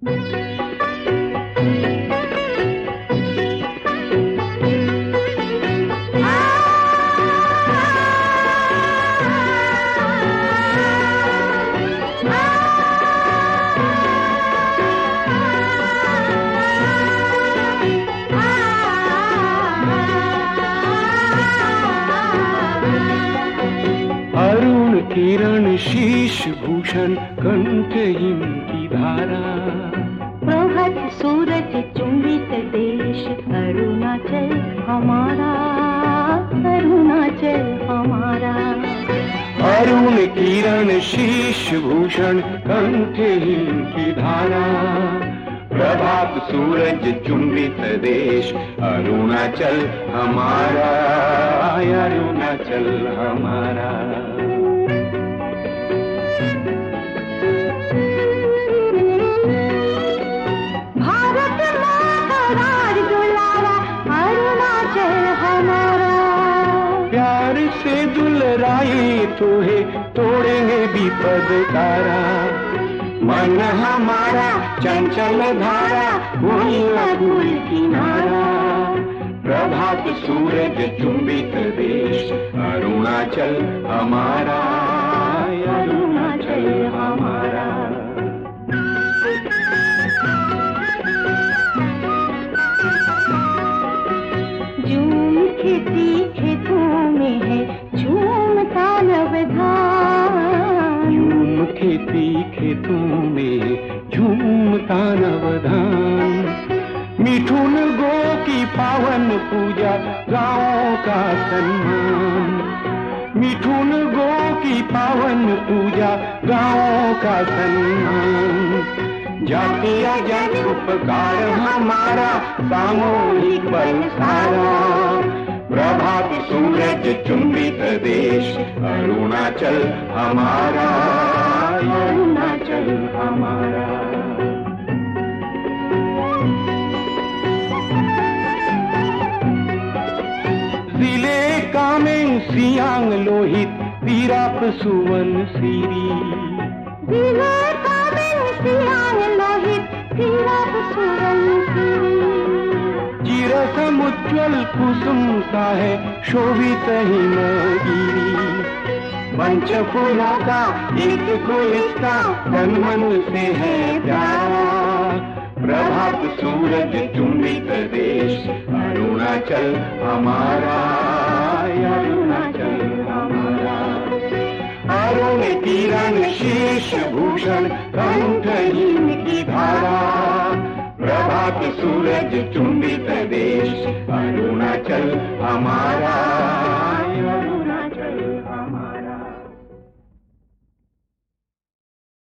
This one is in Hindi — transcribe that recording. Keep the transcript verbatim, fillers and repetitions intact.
अरुण किरण शीश भूषण कंठ इनकी धारा, प्रभात सूरज चुंबित देश अरुणाचल हमारा, अरुणाचल हमारा। अरुण किरण शीश भूषण कंठ इनकी धारा, प्रभात सूरज चुंबित देश अरुणाचल हमारा, अरुणाचल हमारा। भारत माँ का राज दुलारा, अरुणाचल हमारा। प्यार से दुलराए तो है तोड़ेंगे विपद तारा, मन हमारा चंचल धारा वही अकुल किनारा, प्रभात सूरज चुंबित देश अरुणाचल हमारा, अरुणाचल हमारा। झूम खेती खेतों में है झूमता नवधान, झूम खेती खेतों में झूमता नवधान। मिठुन गो की पावन पूजा गाँव का सम्मान, मिठुन गो की पावन पूजा गाँव का सम्मान। जातीय जन उपकार हमारा सामूहिक बल सारा, प्रभात सूरज चुंबित देश अरुणाचल हमारा, अरुणाचल हमारा। जिले कामेंग सियांग लोहित तिराप सुवन सिरी, जिले कामेंग सियांग लोहित तिराप सुवन सिरी। चिरसमुज्ज्वल कुसुम सा है शोभित हिमगिरी, पंचफूलों का एक गुलिस्ता तन मन से है प्यारा, प्रभात सूरज चुंबित देश अरुणाचल हमारा, अरुणाचल हमारा। अरुण किरण शीश भूषण कंठ इनकी धारा, प्रभात सूरज चुंबित देश अरुणाचल हमारा,